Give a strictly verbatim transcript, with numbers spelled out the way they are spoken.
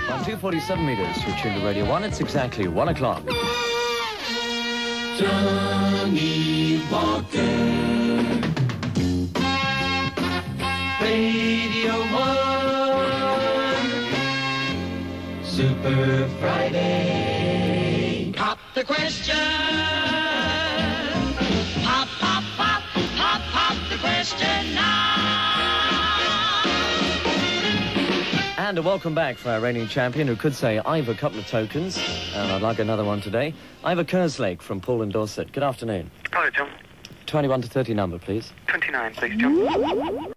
On two forty-seven metres, you're tuned to Radio one. It's exactly one o'clock. Johnny Walker. Radio one. Super Friday. Pop the question. Pop, pop, pop, pop, pop the question now. And a welcome back for our reigning champion, who could say, I've a couple of tokens, and I'd like another one today. Ivor Kerslake from Poole and Dorset. Good afternoon. Hello, John. twenty-one to thirty number, please. twenty-nine, please, John.